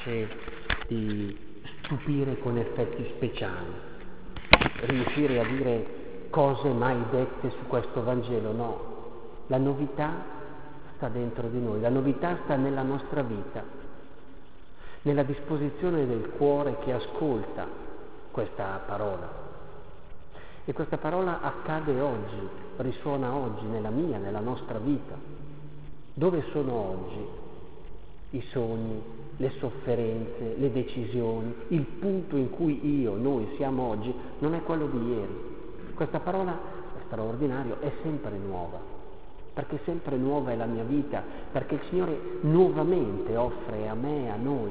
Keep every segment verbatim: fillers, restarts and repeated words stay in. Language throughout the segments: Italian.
capace di stupire con effetti speciali, riuscire a dire cose mai dette su questo Vangelo. No, la novità sta dentro di noi, la novità sta nella nostra vita, nella disposizione del cuore che ascolta questa parola. E questa parola accade oggi, risuona oggi nella mia, nella nostra vita. Dove sono oggi i sogni, le sofferenze, le decisioni? Il punto in cui io, noi siamo oggi non è quello di ieri. Questa parola è straordinaria, è sempre nuova, perché sempre nuova è la mia vita, perché il Signore nuovamente offre a me e a noi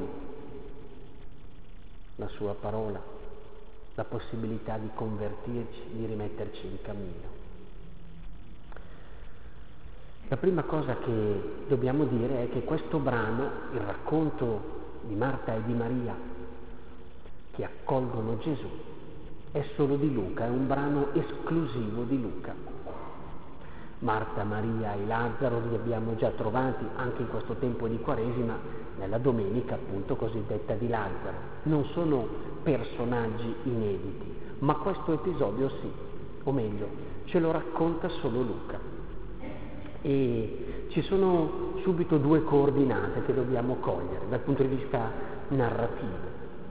la sua parola, la possibilità di convertirci, di rimetterci in cammino. La prima cosa che dobbiamo dire è che questo brano, il racconto di Marta e di Maria che accolgono Gesù, è solo di Luca, è un brano esclusivo di Luca. Marta, Maria e Lazzaro li abbiamo già trovati anche in questo tempo di Quaresima, nella domenica appunto cosiddetta di Lazzaro. Non sono personaggi inediti, ma questo episodio sì, o meglio, ce lo racconta solo Luca. E ci sono subito due coordinate che dobbiamo cogliere dal punto di vista narrativo.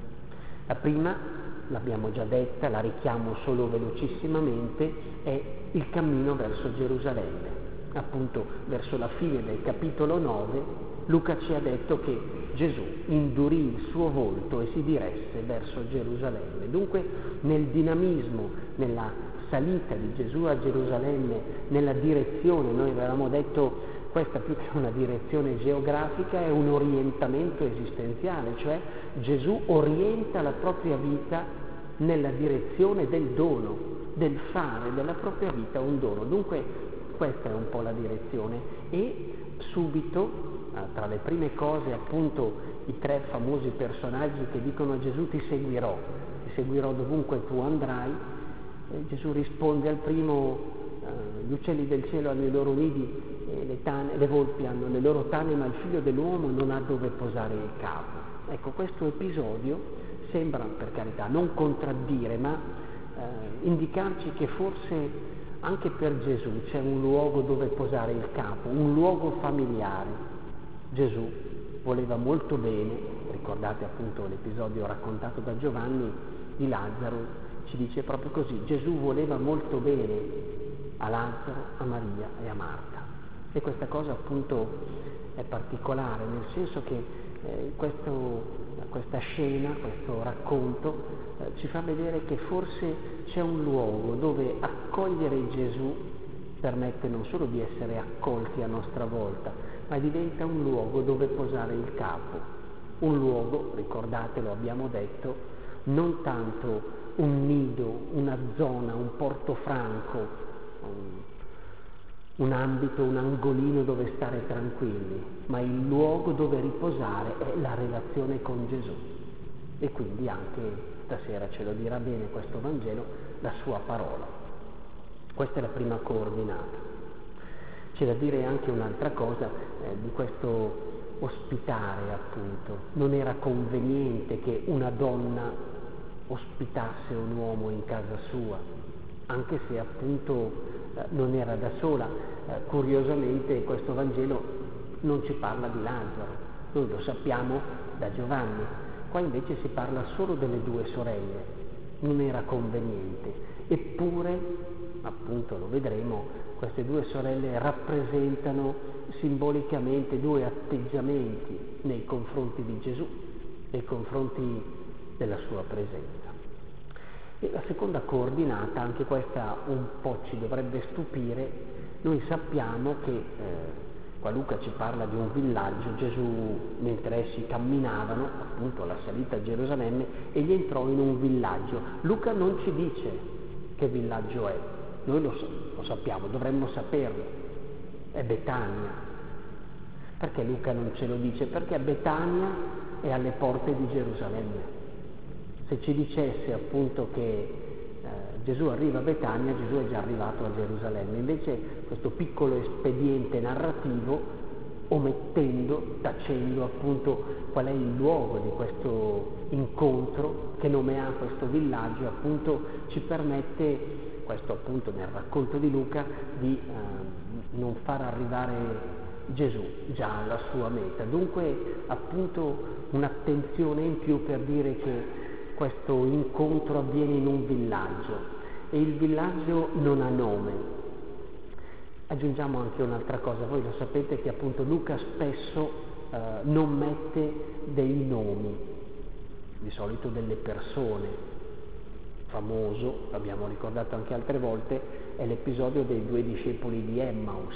La prima, l'abbiamo già detta, la richiamo solo velocissimamente, è il cammino verso Gerusalemme. Appunto, verso la fine del capitolo nove, Luca ci ha detto che Gesù indurì il suo volto e si diresse verso Gerusalemme. Dunque, nel dinamismo, nella salita di Gesù a Gerusalemme, nella direzione, noi avevamo detto, questa più che una direzione geografica è un orientamento esistenziale, cioè Gesù orienta la propria vita nella direzione del dono, del fare della propria vita un dono. Dunque questa è un po' la direzione e subito, tra le prime cose, appunto i tre famosi personaggi che dicono a Gesù: ti seguirò, ti seguirò dovunque tu andrai. E Gesù risponde al primo: eh, gli uccelli del cielo hanno i loro nidi, e le, tane, le volpi hanno le loro tane, ma il figlio dell'uomo non ha dove posare il capo. Ecco, questo episodio sembra, per carità, non contraddire, ma eh, indicarci che forse anche per Gesù c'è un luogo dove posare il capo, un luogo familiare. Gesù voleva molto bene, ricordate appunto l'episodio raccontato da Giovanni di Lazzaro, ci dice proprio così: Gesù voleva molto bene a Lazzaro, a Maria e a Marta. E questa cosa appunto è particolare, nel senso che eh, questo, questa scena, questo racconto eh, ci fa vedere che forse c'è un luogo dove accogliere Gesù permette non solo di essere accolti a nostra volta, ma diventa un luogo dove posare il capo. Un luogo, ricordatelo, abbiamo detto, non tanto un nido, una zona, un porto franco, un, un ambito, un angolino dove stare tranquilli, ma il luogo dove riposare è la relazione con Gesù. E quindi anche stasera ce lo dirà bene questo Vangelo, la sua parola. Questa è la prima coordinata. C'è da dire anche un'altra cosa eh, di questo ospitare, appunto. Non era conveniente che una donna ospitasse un uomo in casa sua, anche se appunto eh, non era da sola. Eh, curiosamente questo Vangelo non ci parla di Lazzaro, noi lo sappiamo da Giovanni, qua invece si parla solo delle due sorelle. Non era conveniente, eppure, appunto lo vedremo, queste due sorelle rappresentano simbolicamente due atteggiamenti nei confronti di Gesù, nei confronti della sua presenza. E la seconda coordinata, anche questa un po' ci dovrebbe stupire, noi sappiamo che, eh, qua Luca ci parla di un villaggio, Gesù mentre essi camminavano, appunto alla salita a Gerusalemme, egli entrò in un villaggio. Luca non ci dice che villaggio è, noi lo, lo sappiamo, dovremmo saperlo, è Betania. Perché Luca non ce lo dice? Perché Betania è alle porte di Gerusalemme. Se ci dicesse appunto che eh, Gesù arriva a Betania, Gesù è già arrivato a Gerusalemme. Invece questo piccolo espediente narrativo omettendo, tacendo appunto qual è il luogo di questo incontro, che nome ha questo villaggio, appunto ci permette, questo appunto nel racconto di Luca, di eh, non far arrivare Gesù già alla sua meta. Dunque appunto un'attenzione in più per dire che questo incontro avviene in un villaggio e il villaggio non ha nome. Aggiungiamo anche un'altra cosa, voi lo sapete che appunto Luca spesso eh, non mette dei nomi, di solito delle persone. Famoso, l'abbiamo ricordato anche altre volte, è l'episodio dei due discepoli di Emmaus.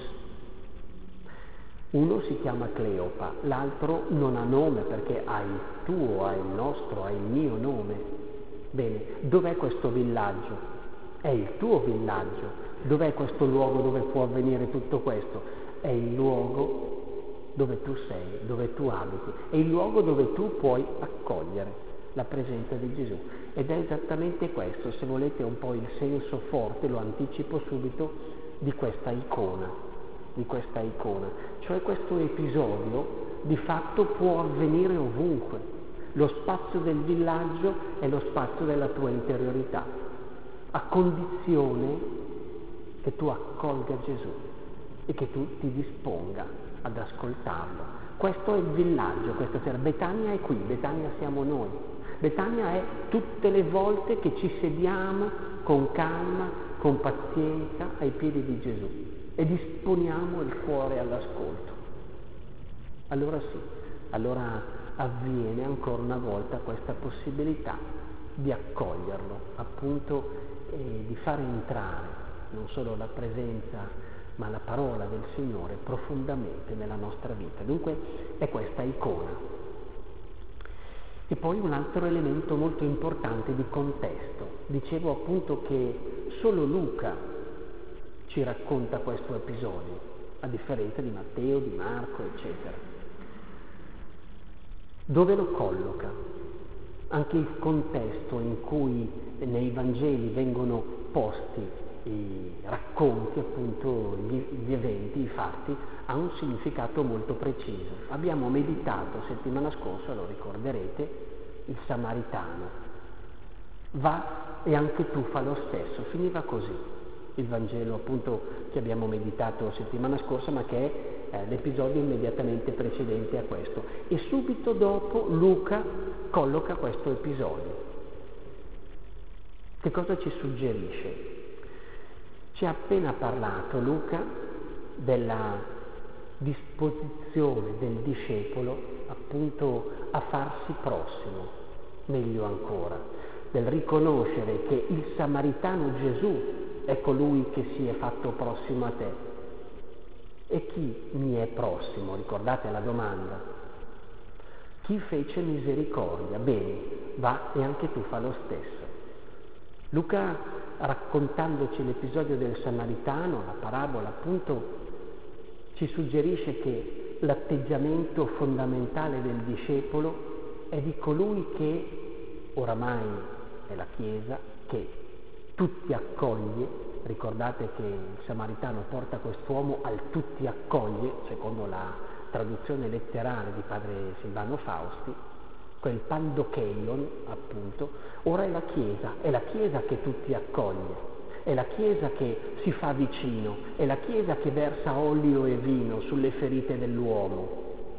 Uno si chiama Cleopa, l'altro non ha nome perché ha il tuo, ha il nostro, ha il mio nome. Bene, dov'è questo villaggio? È il tuo villaggio. Dov'è questo luogo dove può avvenire tutto questo? È il luogo dove tu sei, dove tu abiti, è il luogo dove tu puoi accogliere la presenza di Gesù. Ed è esattamente questo, se volete un po' il senso forte, lo anticipo subito, di questa icona, di questa icona. Cioè questo episodio di fatto può avvenire ovunque. Lo spazio del villaggio è lo spazio della tua interiorità, a condizione che tu accolga Gesù e che tu ti disponga ad ascoltarlo. Questo è il villaggio questa sera. Betania è qui, Betania siamo noi. Betania è tutte le volte che ci sediamo con calma, con pazienza ai piedi di Gesù e disponiamo il cuore all'ascolto. Allora sì, allora avviene ancora una volta questa possibilità di accoglierlo, appunto, e di fare entrare non solo la presenza ma la parola del Signore profondamente nella nostra vita. Dunque è questa icona. E poi un altro elemento molto importante di contesto. Dicevo appunto che solo Luca ci racconta questo episodio, a differenza di Matteo, di Marco, eccetera. Dove lo colloca? Anche il contesto in cui nei Vangeli vengono posti i racconti, appunto, gli, gli eventi, i fatti, ha un significato molto preciso. Abbiamo meditato settimana scorsa, lo ricorderete, il Samaritano. Va e anche tu fa lo stesso. Finiva così il Vangelo, appunto, che abbiamo meditato settimana scorsa, ma che è eh, l'episodio immediatamente precedente a questo. E subito dopo Luca colloca questo episodio. Che cosa ci suggerisce? Ci ha appena parlato Luca della disposizione del discepolo appunto a farsi prossimo, meglio ancora, del riconoscere che il Samaritano Gesù è colui che si è fatto prossimo a te. E chi mi è prossimo? Ricordate la domanda. Chi fece misericordia? Bene, va e anche tu fa lo stesso. Luca, raccontandoci l'episodio del Samaritano, la parabola appunto, ci suggerisce che l'atteggiamento fondamentale del discepolo è di colui che oramai è la Chiesa, che tutti accoglie. Ricordate che il Samaritano porta quest'uomo al tutti accoglie, secondo la traduzione letterale di padre Silvano Fausti, quel pandokeion appunto. Ora è la Chiesa, è la Chiesa che tutti accoglie, è la Chiesa che si fa vicino, è la Chiesa che versa olio e vino sulle ferite dell'uomo.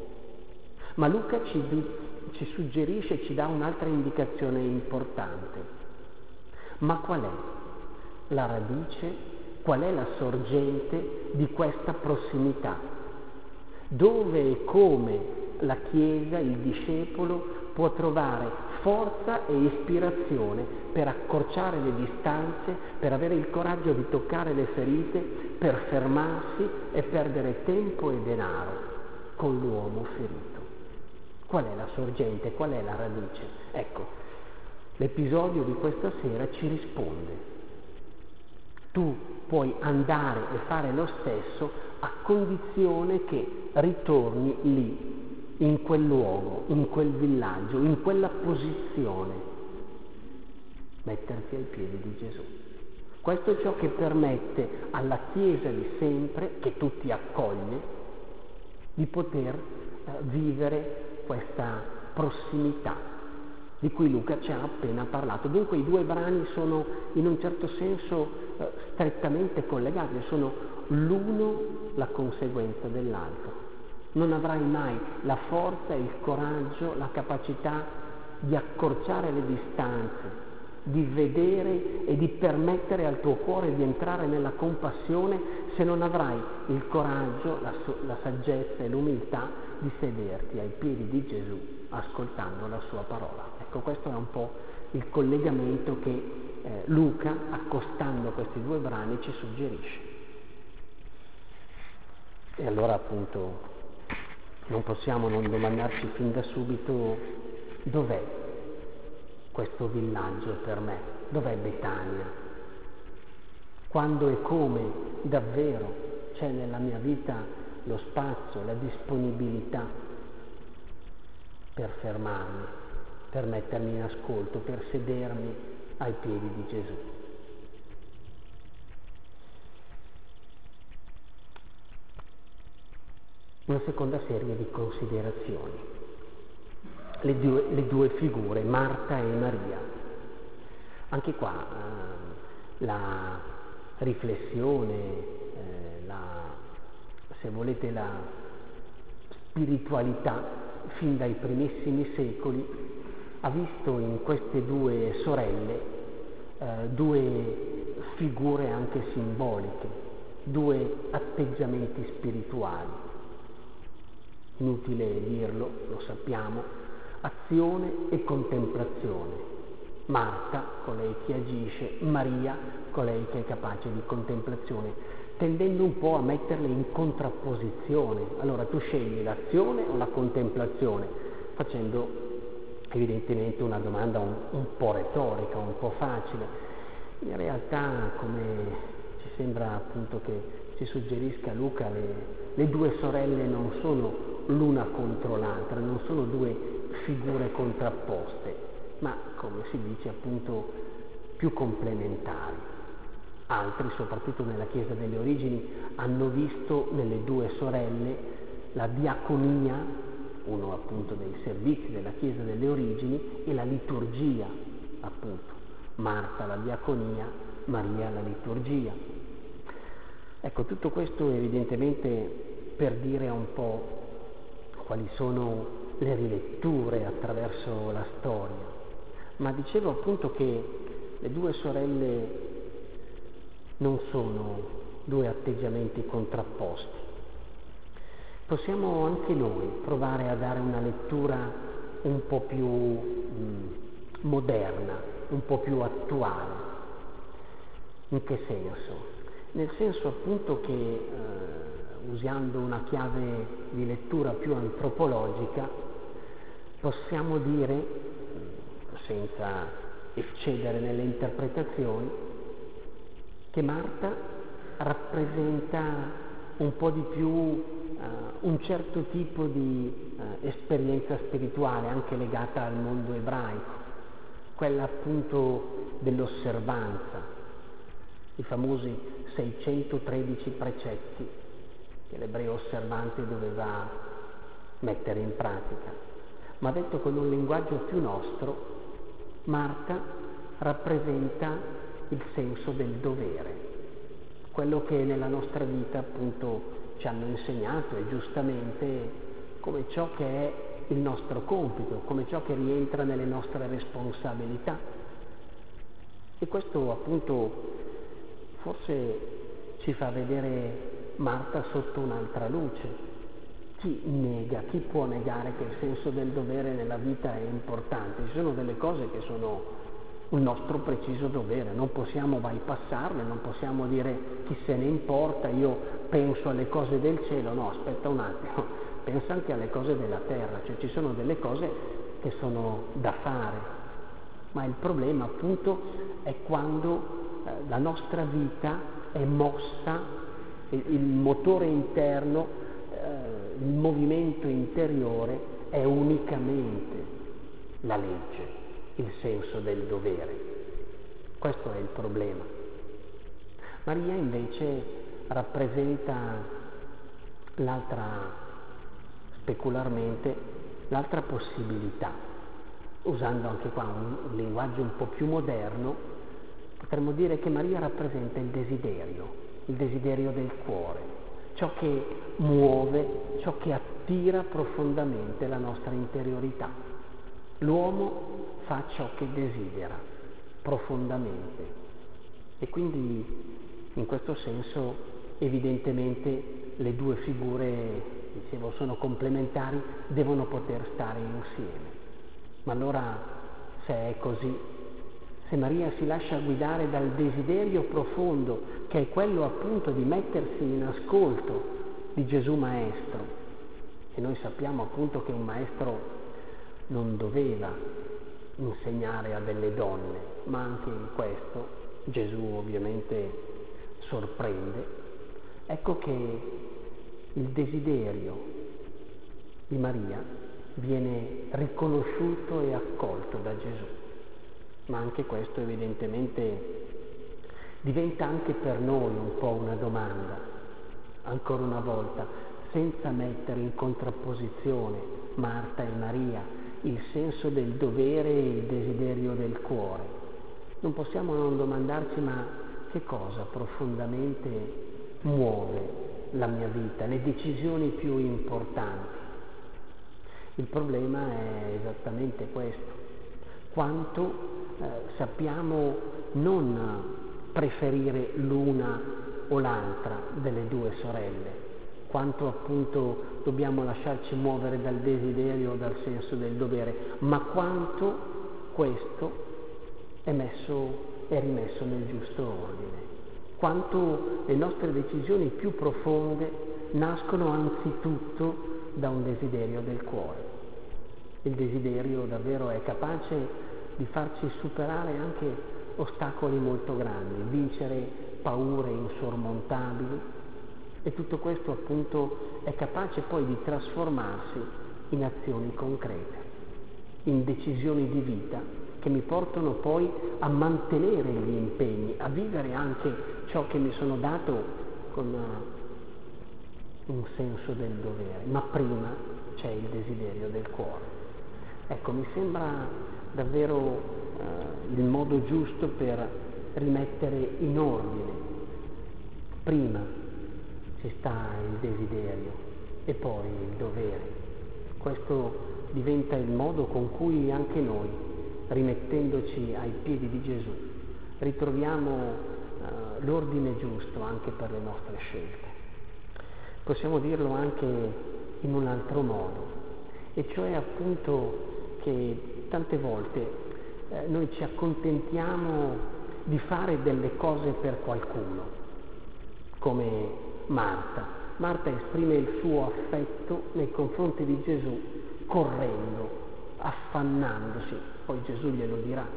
Ma Luca ci, ci suggerisce, ci dà un'altra indicazione importante. Ma qual è la radice, qual è la sorgente di questa prossimità? Dove e come la Chiesa, il discepolo, può trovare forza e ispirazione per accorciare le distanze, per avere il coraggio di toccare le ferite, per fermarsi e perdere tempo e denaro con l'uomo ferito. Qual è la sorgente? Qual è la radice? Ecco, l'episodio di questa sera ci risponde. Tu puoi andare e fare lo stesso a condizione che ritorni lì, in quel luogo, in quel villaggio, in quella posizione, metterti ai piedi di Gesù. Questo è ciò che permette alla Chiesa di sempre, che tutti accoglie, di poter eh, vivere questa prossimità di cui Luca ci ha appena parlato. Dunque i due brani sono in un certo senso eh, strettamente collegati, sono l'uno la conseguenza dell'altro. Non avrai mai la forza, il coraggio, la capacità di accorciare le distanze, di vedere e di permettere al tuo cuore di entrare nella compassione se non avrai il coraggio, la, la saggezza e l'umiltà di sederti ai piedi di Gesù ascoltando la sua parola. Ecco, questo è un po' il collegamento che eh, Luca, accostando questi due brani, ci suggerisce. E allora appunto non possiamo non domandarci fin da subito dov'è questo villaggio per me, dov'è Betania? Quando e come davvero c'è nella mia vita lo spazio, la disponibilità per fermarmi, per mettermi in ascolto, per sedermi ai piedi di Gesù. Una seconda serie di considerazioni. Le due, le due figure, Marta e Maria. Anche qua eh, la riflessione, eh, la, se volete la spiritualità fin dai primissimi secoli ha visto in queste due sorelle eh, due figure anche simboliche, due atteggiamenti spirituali. Inutile dirlo, lo sappiamo, azione e contemplazione. Marta, colei che agisce, Maria, colei che è capace di contemplazione, tendendo un po' a metterle in contrapposizione. Allora tu scegli l'azione o la contemplazione, facendo evidentemente una domanda un, un po' retorica, un po' facile. In realtà, come ci sembra appunto che ci suggerisca Luca, le, le due sorelle non sono l'una contro l'altra, non sono due figure contrapposte, ma come si dice appunto più complementari. Altri, soprattutto nella Chiesa delle origini, hanno visto nelle due sorelle la diaconia, uno appunto dei servizi della Chiesa delle origini, e la liturgia, appunto. Marta la diaconia, Maria la liturgia. Ecco, tutto questo evidentemente per dire un po' quali sono le riletture attraverso la storia. Ma dicevo appunto che le due sorelle non sono due atteggiamenti contrapposti. Possiamo anche noi provare a dare una lettura un po' più mh, moderna, un po' più attuale. In che senso? Nel senso appunto che, eh, usando una chiave di lettura più antropologica, possiamo dire, senza eccedere nelle interpretazioni, che Marta rappresenta un po' di più uh, un certo tipo di uh, esperienza spirituale, anche legata al mondo ebraico, quella appunto dell'osservanza, i famosi seicentotredici precetti che l'ebreo osservante doveva mettere in pratica. Ma detto con un linguaggio più nostro, Marta rappresenta il senso del dovere, quello che nella nostra vita appunto ci hanno insegnato, e giustamente, come ciò che è il nostro compito, come ciò che rientra nelle nostre responsabilità. E questo appunto forse ci fa vedere Marta sotto un'altra luce. Chi nega, chi può negare che il senso del dovere nella vita è importante? Ci sono delle cose che sono un nostro preciso dovere, non possiamo bypassarle, non possiamo dire chi se ne importa, io penso alle cose del cielo. No, aspetta un attimo, pensa anche alle cose della terra, cioè ci sono delle cose che sono da fare, ma il problema appunto è quando eh, la nostra vita è mossa, il, il motore interno, eh, il movimento interiore è unicamente la legge, il senso del dovere. Questo è il problema. Maria invece rappresenta l'altra specularmente l'altra possibilità, usando anche qua un, un linguaggio un po' più moderno, potremmo dire che Maria rappresenta il desiderio, il desiderio del cuore, ciò che muove, ciò che attira profondamente la nostra interiorità. L'uomo fa ciò che desidera profondamente e quindi in questo senso evidentemente le due figure, dicevo, sono complementari, devono poter stare insieme. Ma allora, se è così, se Maria si lascia guidare dal desiderio profondo, che è quello appunto di mettersi in ascolto di Gesù Maestro, e noi sappiamo appunto che un maestro non doveva insegnare a delle donne, ma anche in questo Gesù ovviamente sorprende, ecco che il desiderio di Maria viene riconosciuto e accolto da Gesù. Ma anche questo evidentemente diventa anche per noi un po' una domanda, ancora una volta, senza mettere in contrapposizione Marta e Maria, il senso del dovere e il desiderio del cuore. Non possiamo non domandarci: ma che cosa profondamente muove la mia vita, le decisioni più importanti? Il problema è esattamente questo: quanto eh, sappiamo non preferire l'una o l'altra delle due sorelle, quanto appunto dobbiamo lasciarci muovere dal desiderio o dal senso del dovere, ma quanto questo è messo è rimesso nel giusto ordine, quanto le nostre decisioni più profonde nascono anzitutto da un desiderio del cuore. Il desiderio davvero è capace di farci superare anche ostacoli molto grandi, vincere paure insormontabili, e tutto questo appunto è capace poi di trasformarsi in azioni concrete, in decisioni di vita che mi portano poi a mantenere gli impegni, a vivere anche ciò che mi sono dato con un senso del dovere, ma prima c'è il desiderio del cuore. Ecco, mi sembra davvero eh, il modo giusto per rimettere in ordine. Prima ci sta il desiderio e poi il dovere. Questo diventa il modo con cui anche noi, rimettendoci ai piedi di Gesù, ritroviamo eh, l'ordine giusto anche per le nostre scelte. Possiamo dirlo anche in un altro modo, e cioè appunto che tante volte eh, noi ci accontentiamo di fare delle cose per qualcuno, come Marta. Marta esprime il suo affetto nei confronti di Gesù correndo, affannandosi, poi Gesù glielo dirà.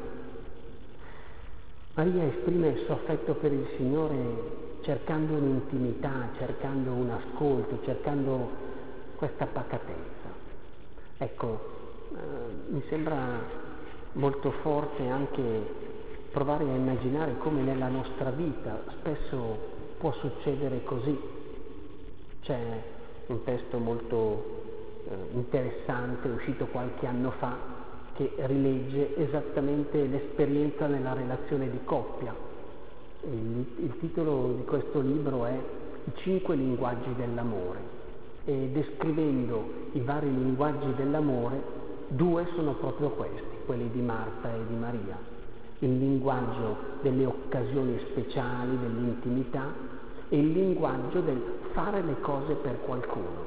Maria esprime il suo affetto per il Signore cercando un'intimità, cercando un ascolto, cercando questa pacatezza. Ecco, eh, mi sembra molto forte anche provare a immaginare come nella nostra vita spesso può succedere così. C'è un testo molto eh, interessante, uscito qualche anno fa, che rilegge esattamente l'esperienza nella relazione di coppia. Il, il titolo di questo libro è I cinque linguaggi dell'amore, e descrivendo i vari linguaggi dell'amore, due sono proprio questi, quelli di Marta e di Maria: il linguaggio delle occasioni speciali, dell'intimità, e il linguaggio del fare le cose per qualcuno.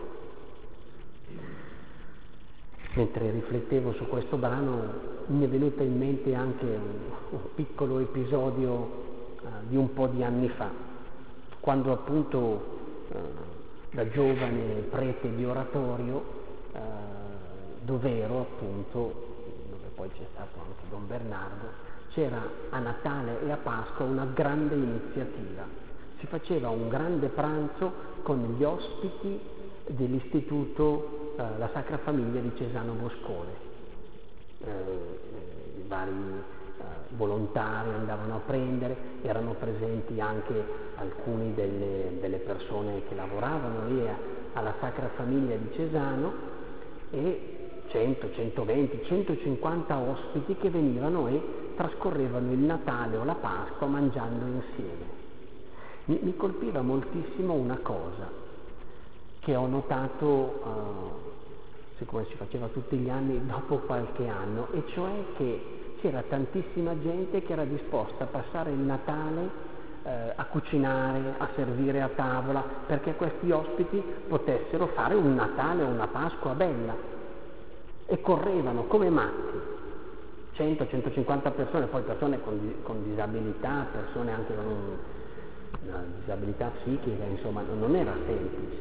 Mentre riflettevo su questo brano mi è venuto in mente anche un, un piccolo episodio uh, di un po' di anni fa, quando appunto uh, da giovane prete di oratorio uh, dov'ero appunto, dove poi c'è stato anche Don Bernardo, c'era a Natale e a Pasqua una grande iniziativa. Si faceva un grande pranzo con gli ospiti dell'istituto eh, La Sacra Famiglia di Cesano Boscone. Eh, I vari eh, volontari andavano a prendere, erano presenti anche alcuni delle, delle persone che lavoravano lì alla Sacra Famiglia di Cesano, e cento, centoventi, centocinquanta ospiti che venivano e trascorrevano il Natale o la Pasqua mangiando insieme. Mi, mi colpiva moltissimo una cosa che ho notato, uh, siccome si faceva tutti gli anni, dopo qualche anno, e cioè che c'era tantissima gente che era disposta a passare il Natale eh, a cucinare, a servire a tavola, perché questi ospiti potessero fare un Natale o una Pasqua bella. E correvano come matti, cento centocinquanta persone, poi persone con, con disabilità, persone anche con un, una disabilità psichica, insomma, non era semplice.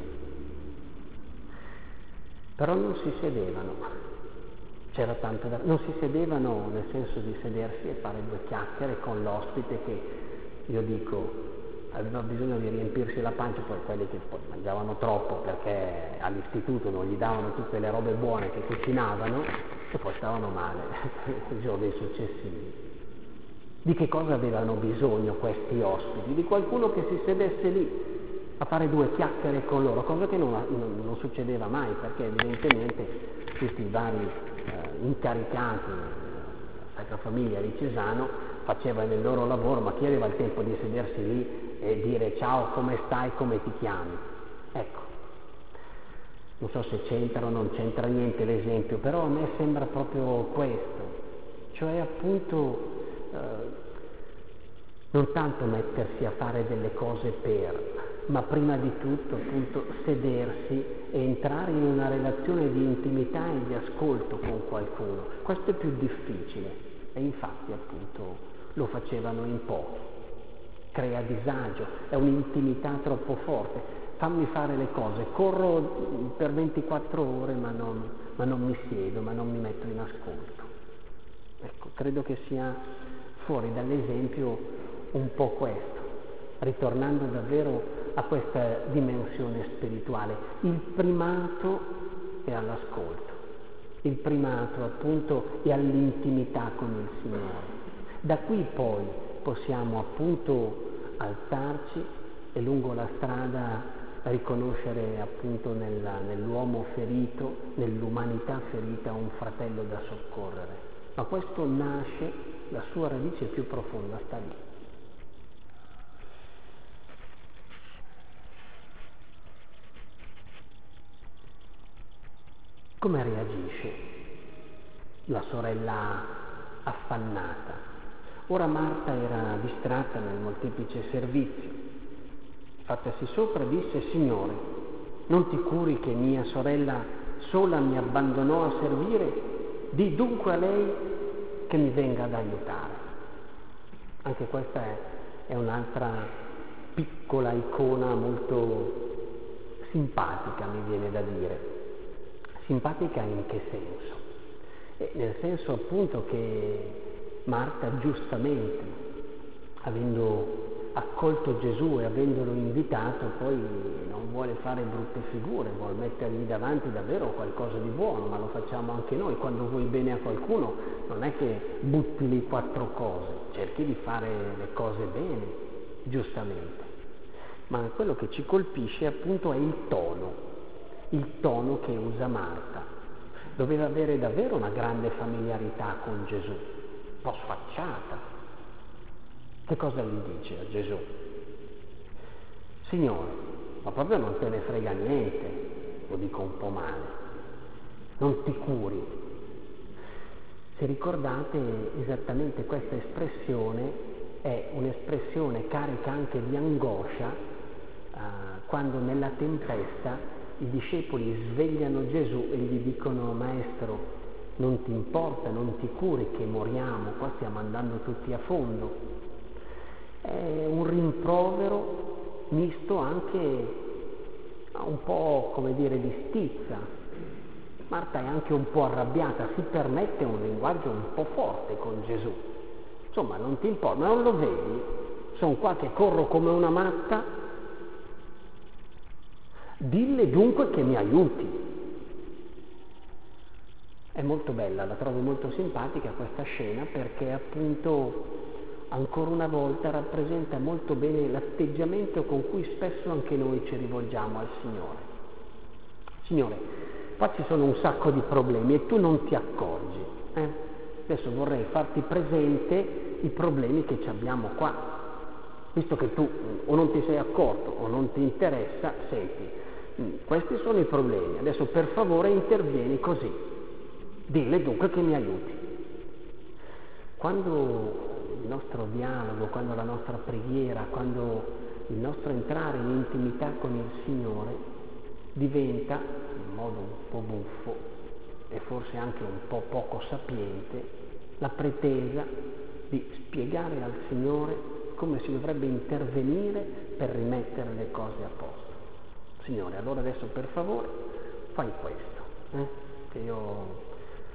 Però non si sedevano, c'era tanto da... non si sedevano nel senso di sedersi e fare due chiacchiere con l'ospite che, io dico, aveva bisogno di riempirsi la pancia, poi quelli che poi mangiavano troppo perché all'istituto non gli davano tutte le robe buone che cucinavano e poi stavano male i giorni successivi. Di che cosa avevano bisogno questi ospiti? Di qualcuno che si sedesse lì a fare due chiacchiere con loro, cosa che non, non, non succedeva mai, perché evidentemente tutti i vari eh, incaricati, eh, Sacra Famiglia di Cesano, facevano il loro lavoro, ma chi aveva il tempo di sedersi lì e dire ciao, come stai, come ti chiami? Ecco, non so se c'entra o non c'entra niente l'esempio, però a me sembra proprio questo, cioè appunto eh, non tanto mettersi a fare delle cose per, ma prima di tutto appunto sedersi e entrare in una relazione di intimità e di ascolto con qualcuno. Questo è più difficile e infatti appunto lo facevano in pochi. Crea disagio, è un'intimità troppo forte. Fammi fare le cose, corro per ventiquattro ore ma non, ma non mi siedo, ma non mi metto in ascolto. Ecco, credo che sia fuori dall'esempio un po' questo, ritornando davvero a questa dimensione spirituale. Il primato è all'ascolto, il primato appunto è all'intimità con il Signore. Da qui poi possiamo appunto alzarci e lungo la strada riconoscere appunto nella, nell'uomo ferito, nell'umanità ferita, un fratello da soccorrere. Ma questo nasce, la sua radice più profonda sta lì. Come reagisce la sorella affannata? Ora Marta era distratta nel molteplice servizio. Fattasi sopra disse: Signore, non ti curi che mia sorella sola mi abbandonò a servire? Di dunque a lei che mi venga ad aiutare. Anche questa è, è un'altra piccola icona molto simpatica, mi viene da dire. Simpatica in che senso? Eh, nel senso appunto che Marta giustamente, avendo accolto Gesù e avendolo invitato, poi non vuole fare brutte figure, vuole mettergli davanti davvero qualcosa di buono, ma lo facciamo anche noi. Quando vuoi bene a qualcuno non è che butti lì quattro cose, cerchi di fare le cose bene, giustamente. Ma quello che ci colpisce appunto è il tono, il tono che usa Marta. Doveva avere davvero una grande familiarità con Gesù, un po' sfacciata. Che cosa gli dice a Gesù? Signore, ma proprio non te ne frega niente, lo dico un po' male, non ti curi. Se ricordate, esattamente questa espressione è un'espressione carica anche di angoscia eh, quando nella tempesta i discepoli svegliano Gesù e gli dicono: Maestro, non ti importa, non ti curi che moriamo, qua stiamo andando tutti a fondo. È un rimprovero misto anche a un po', come dire, di stizza. Marta è anche un po' arrabbiata, si permette un linguaggio un po' forte con Gesù. Insomma, non ti importa, ma non lo vedi? Sono qua che corro come una matta. Dille dunque che mi aiuti. È molto bella, la trovo molto simpatica questa scena, perché appunto ancora una volta rappresenta molto bene l'atteggiamento con cui spesso anche noi ci rivolgiamo al Signore. Signore, qua ci sono un sacco di problemi e tu non ti accorgi. Eh? Adesso vorrei farti presente i problemi che ci abbiamo qua, visto che tu o non ti sei accorto o non ti interessa. Senti, questi sono i problemi, adesso per favore intervieni così, dille dunque che mi aiuti. Quando il nostro dialogo, quando la nostra preghiera, quando il nostro entrare in intimità con il Signore diventa, in modo un po' buffo e forse anche un po' poco sapiente, la pretesa di spiegare al Signore come si dovrebbe intervenire per rimettere le cose a posto. Signore, allora adesso per favore fai questo, eh? che io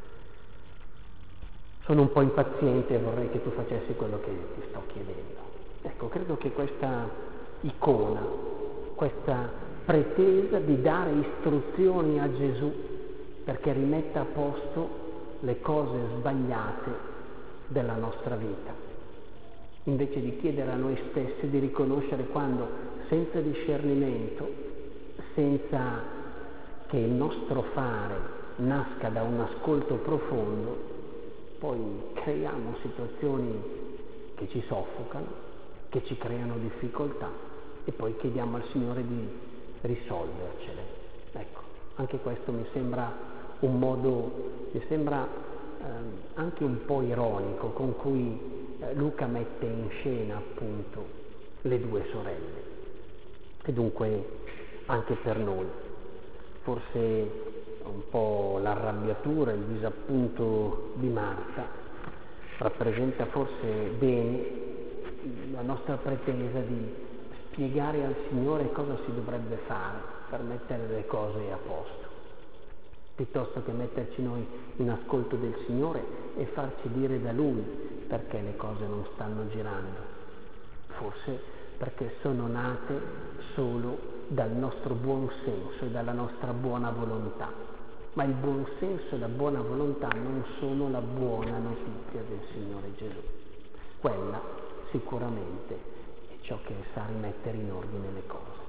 sono un po' impaziente e vorrei che tu facessi quello che ti sto chiedendo. Ecco, credo che questa icona, questa pretesa di dare istruzioni a Gesù perché rimetta a posto le cose sbagliate della nostra vita, invece di chiedere a noi stessi di riconoscere quando, senza discernimento, senza che il nostro fare nasca da un ascolto profondo, poi creiamo situazioni che ci soffocano, che ci creano difficoltà e poi chiediamo al Signore di risolvercele. Ecco, anche questo mi sembra un modo, mi sembra eh, anche un po' ironico con cui eh, Luca mette in scena appunto le due sorelle. E dunque anche per noi, forse un po' l'arrabbiatura, il disappunto di Marta rappresenta forse bene la nostra pretesa di spiegare al Signore cosa si dovrebbe fare per mettere le cose a posto, piuttosto che metterci noi in ascolto del Signore e farci dire da Lui perché le cose non stanno girando, forse perché sono nate solo dal nostro buon senso e dalla nostra buona volontà. Ma il buon senso e la buona volontà non sono la buona notizia del Signore Gesù. Quella sicuramente è ciò che sa rimettere in ordine le cose.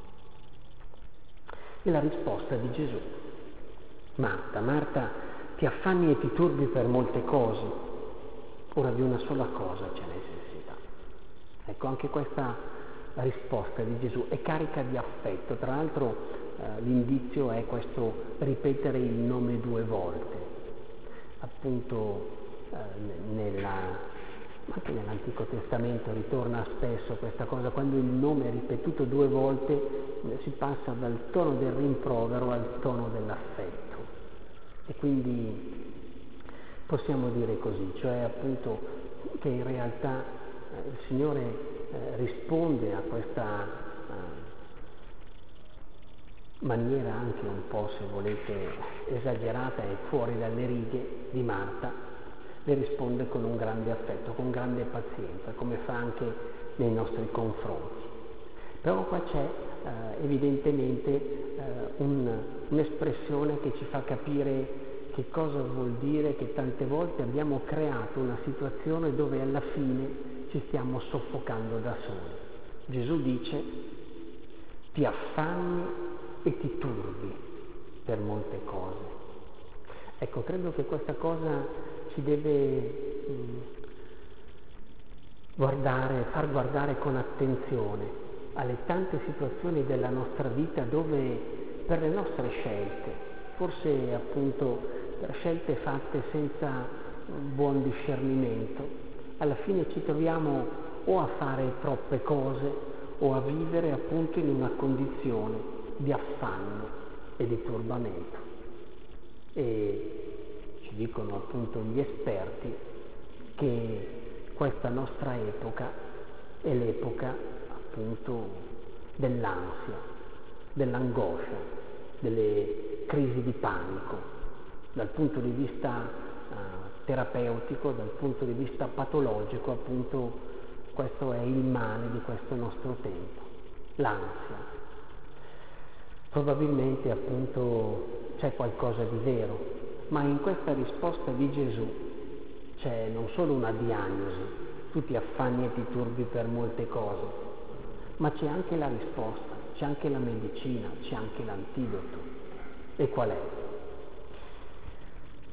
E la risposta di Gesù: Marta, Marta, ti affanni e ti turbi per molte cose, ora di una sola cosa c'è necessità. Ecco, anche questa risposta di Gesù è carica di affetto. Tra l'altro eh, l'indizio è questo ripetere il nome due volte, appunto eh, nella, anche nell'Antico Testamento ritorna spesso questa cosa, quando il nome è ripetuto due volte eh, si passa dal tono del rimprovero al tono dell'affetto, e quindi possiamo dire così, cioè appunto che in realtà eh, il Signore eh, risponde a questa eh, maniera anche un po', se volete, esagerata e fuori dalle righe di Marta, le risponde con un grande affetto, con grande pazienza, come fa anche nei nostri confronti. Però qua c'è eh, evidentemente eh, un, un'espressione che ci fa capire che cosa vuol dire che tante volte abbiamo creato una situazione dove alla fine ci stiamo soffocando da soli. Gesù dice: ti affanni e ti turbi per molte cose. Ecco, credo che questa cosa ci deve mh, guardare, far guardare con attenzione alle tante situazioni della nostra vita dove per le nostre scelte, forse appunto per scelte fatte senza un buon discernimento, alla fine ci troviamo o a fare troppe cose o a vivere appunto in una condizione di affanno e di turbamento. E ci dicono appunto gli esperti che questa nostra epoca è l'epoca appunto dell'ansia, dell'angoscia, delle crisi di panico, dal punto di vista uh, terapeutico, dal punto di vista patologico, appunto questo è il male di questo nostro tempo, l'ansia. Probabilmente appunto c'è qualcosa di vero, ma in questa risposta di Gesù c'è non solo una diagnosi, tu ti affanni e ti turbi per molte cose, ma c'è anche la risposta, c'è anche la medicina, c'è anche l'antidoto. E qual è?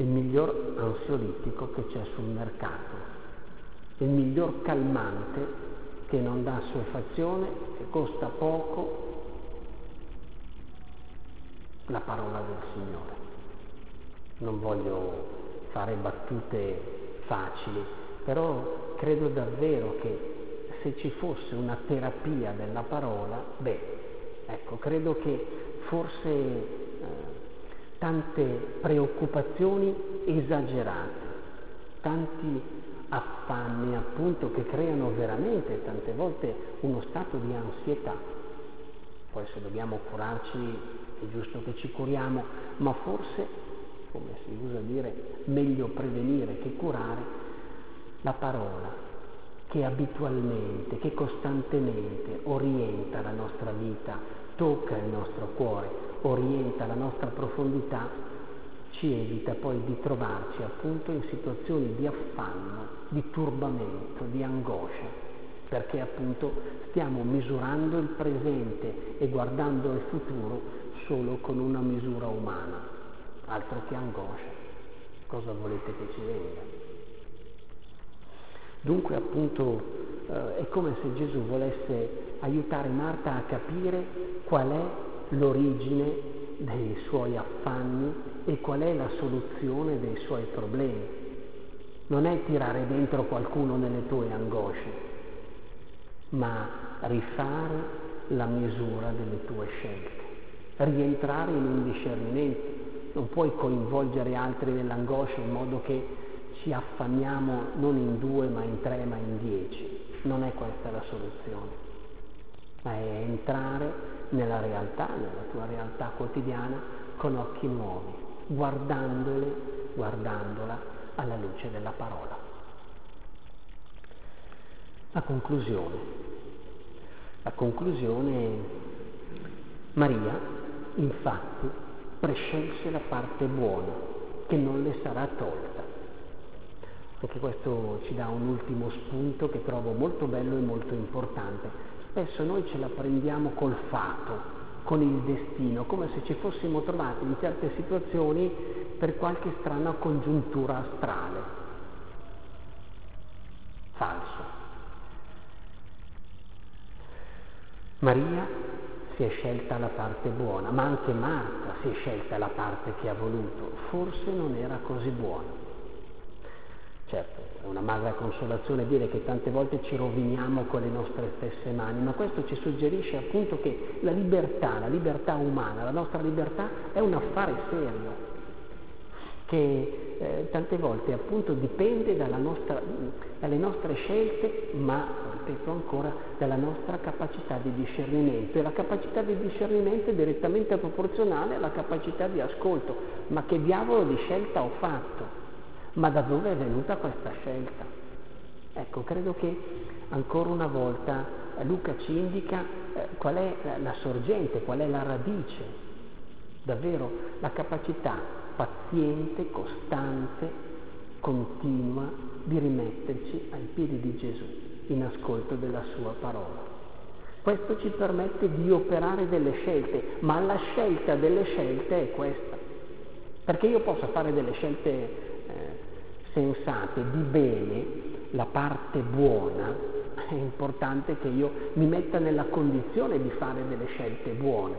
il miglior ansiolitico che c'è sul mercato, il miglior calmante che non dà assuefazione, che costa poco, la parola del Signore. Non voglio fare battute facili, però credo davvero che se ci fosse una terapia della parola, beh, ecco, credo che forse eh, tante preoccupazioni esagerate, tanti affanni appunto che creano veramente tante volte uno stato di ansietà. Poi se dobbiamo curarci è giusto che ci curiamo, ma forse, come si usa dire, meglio prevenire che curare. La parola che abitualmente, che costantemente orienta la nostra vita, tocca il nostro cuore, orienta la nostra profondità, ci evita poi di trovarci appunto in situazioni di affanno, di turbamento, di angoscia, perché appunto stiamo misurando il presente e guardando al futuro solo con una misura umana. Altro che angoscia. Cosa volete che ci venga? Dunque appunto eh, è come se Gesù volesse aiutare Marta a capire qual è l'origine dei suoi affanni e qual è la soluzione dei suoi problemi. Non è tirare dentro qualcuno nelle tue angosce, ma rifare la misura delle tue scelte, rientrare in un discernimento. Non puoi coinvolgere altri nell'angoscia in modo che ci affanniamo non in due, ma in tre, ma in dieci. Non è questa la soluzione, ma è entrare nella realtà, nella tua realtà quotidiana, con occhi nuovi, guardandole, guardandola alla luce della parola. La conclusione. La conclusione, Maria, infatti, prescelse la parte buona, che non le sarà tolta. Perché questo ci dà un ultimo spunto che trovo molto bello e molto importante. Spesso noi ce la prendiamo col fato, con il destino, come se ci fossimo trovati in certe situazioni per qualche strana congiuntura astrale. Falso. Maria si è scelta la parte buona, ma anche Marta si è scelta la parte che ha voluto. Forse non era così buona. Certo, è una magra consolazione dire che tante volte ci roviniamo con le nostre stesse mani, ma questo ci suggerisce appunto che la libertà, la libertà umana, la nostra libertà è un affare serio, che eh, tante volte appunto dipende dalla nostra, dalle nostre scelte, ma, ripeto ancora, dalla nostra capacità di discernimento. E la capacità di discernimento è direttamente proporzionale alla capacità di ascolto. Ma che diavolo di scelta ho fatto? Ma da dove è venuta questa scelta? Ecco, credo che ancora una volta Luca ci indica eh, qual è la, la sorgente, qual è la radice, davvero la capacità paziente, costante, continua di rimetterci ai piedi di Gesù in ascolto della sua parola. Questo ci permette di operare delle scelte, ma la scelta delle scelte è questa, perché io posso fare delle scelte sensate, di bene, la parte buona, è importante che io mi metta nella condizione di fare delle scelte buone.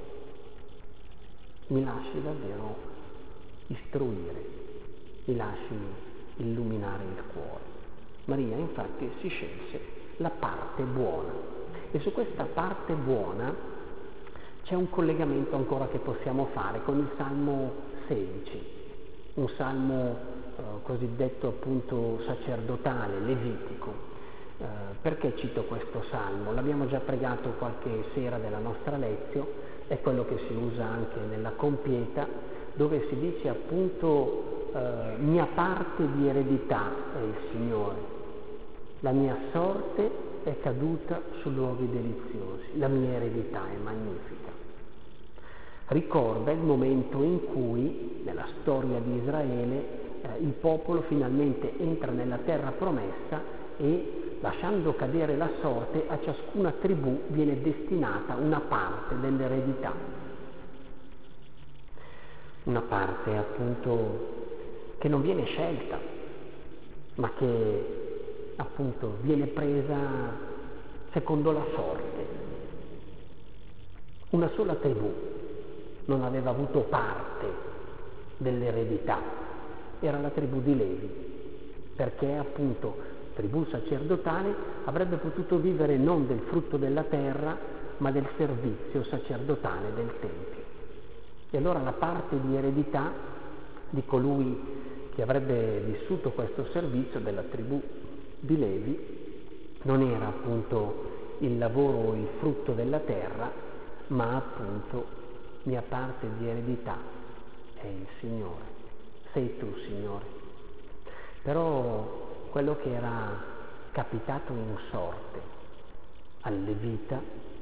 Mi lasci davvero istruire, mi lasci illuminare il cuore. Maria infatti si scelse la parte buona e su questa parte buona c'è un collegamento ancora che possiamo fare con il Salmo sedici, un salmo cosiddetto appunto sacerdotale, levitico. Eh, perché cito questo salmo? L'abbiamo già pregato qualche sera della nostra lezione, è quello che si usa anche nella compieta, dove si dice appunto eh, mia parte di eredità è il Signore, la mia sorte è caduta su luoghi deliziosi, la mia eredità è magnifica. Ricorda il momento in cui, nella storia di Israele, eh, il popolo finalmente entra nella terra promessa e, lasciando cadere la sorte, a ciascuna tribù viene destinata una parte dell'eredità. Una parte appunto che non viene scelta, ma che appunto viene presa secondo la sorte. Una sola tribù non aveva avuto parte dell'eredità, era la tribù di Levi, perché appunto tribù sacerdotale avrebbe potuto vivere non del frutto della terra, ma del servizio sacerdotale del Tempio. E allora la parte di eredità di colui che avrebbe vissuto questo servizio della tribù di Levi non era appunto il lavoro o il frutto della terra, ma appunto mia parte di eredità è il Signore. Sei tu, Signore. Però quello che era capitato in sorte al Levita,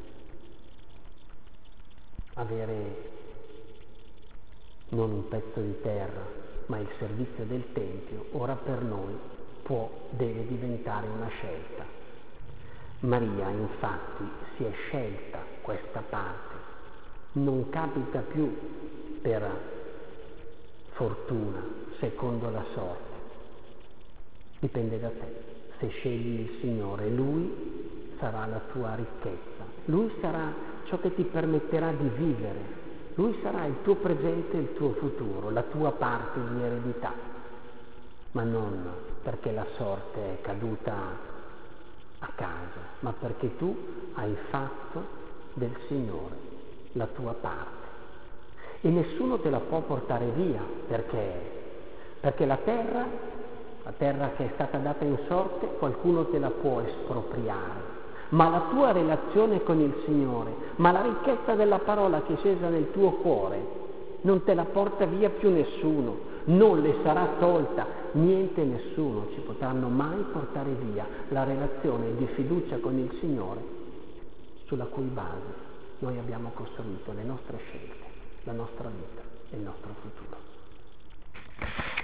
avere non un pezzo di terra, ma il servizio del Tempio, ora per noi può, deve diventare una scelta. Maria infatti si è scelta questa parte, non capita più per fortuna, secondo la sorte. Dipende da te. Se scegli il Signore, Lui sarà la tua ricchezza, Lui sarà ciò che ti permetterà di vivere, Lui sarà il tuo presente e il tuo futuro, la tua parte di eredità, ma non perché la sorte è caduta a caso, ma perché tu hai fatto del Signore la tua parte. E nessuno te la può portare via, perché? Perché la terra, la terra che è stata data in sorte, qualcuno te la può espropriare, ma la tua relazione con il Signore, ma la ricchezza della parola che è scesa nel tuo cuore, non te la porta via più nessuno, non le sarà tolta, niente e nessuno ci potranno mai portare via la relazione di fiducia con il Signore, sulla cui base noi abbiamo costruito le nostre scelte, la nostra vita e il nostro futuro.